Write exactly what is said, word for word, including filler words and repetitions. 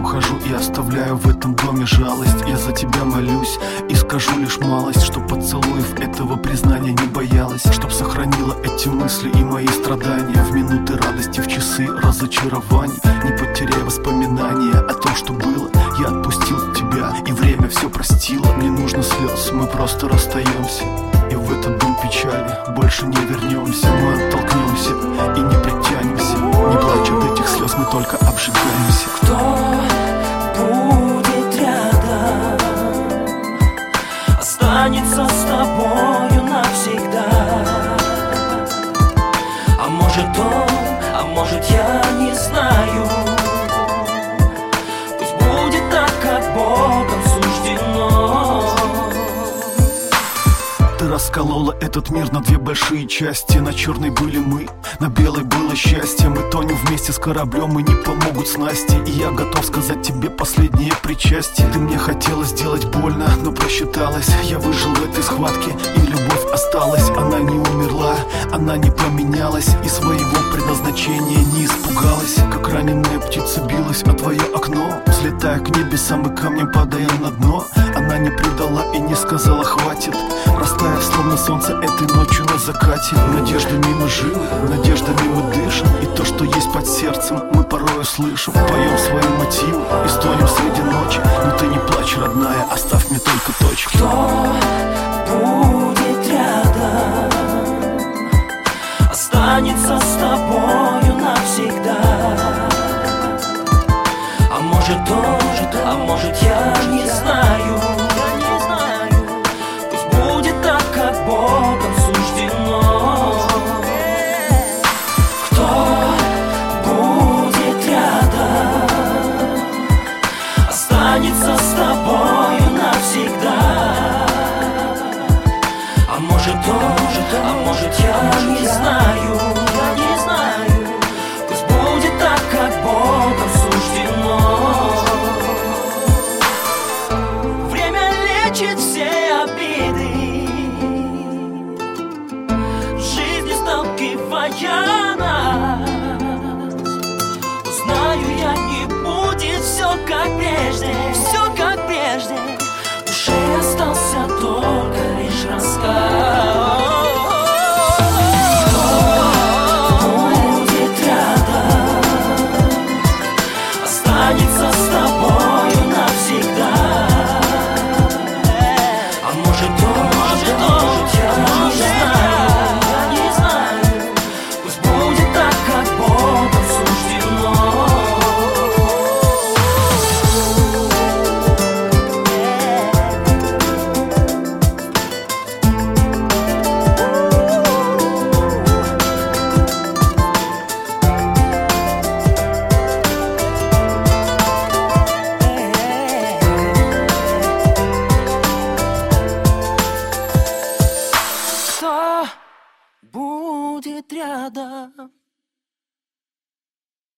ухожу и оставляю в этом доме жалость. Я за тебя молюсь и скажу лишь малость, чтоб поцелуев этого признания не боялась, чтоб сохранила эти мысли и мои страдания в минуты радости, в часы разочарований. Не потеряй воспоминания о том, что было. Я отпустил тебя, и время все простило. Не нужно слез, мы просто расстаемся, и в этот дом печали больше не вернемся. Мы оттолкнемся и не притянемся. Не плачь от этих слез, мы только обжигаемся. Кто будет рядом, останется с тобою навсегда. А может он, а может я, не знаю. Пусть будет так, как Богом суждено. Ты расколола этот мир на две большие части. На черной были мы, на белой было счастье. Мы тонем вместе с кораблем, и не помогут снасти. И я готов сказать тебе последнее причастие. Ты мне хотела сделать больно, но просчиталась. Я выжил в этой схватке, и любовь осталась. Она не умерла, она не поменялась, и своего предназначения не испугалась. Как раненая птица билась о твое окно, взлетая к небесам и камнем падая на дно. Она не предала и не сказала хватит, растаяв словно солнце этой ночью на закате. Надеждами мы живы, надеждами мы дышим, и то, что есть под сердцем, мы порою слышим. Поем свои мотивы и стонем среди ночи. Но ты не плачь, родная, оставь мне только точки. Кто будет рядом, останется с тобою навсегда. А может он, а может я, не знаю. Пусть будет так, как Богом суждено. Кто будет рядом, останется с тобою навсегда. А может он, а может я, не знаю.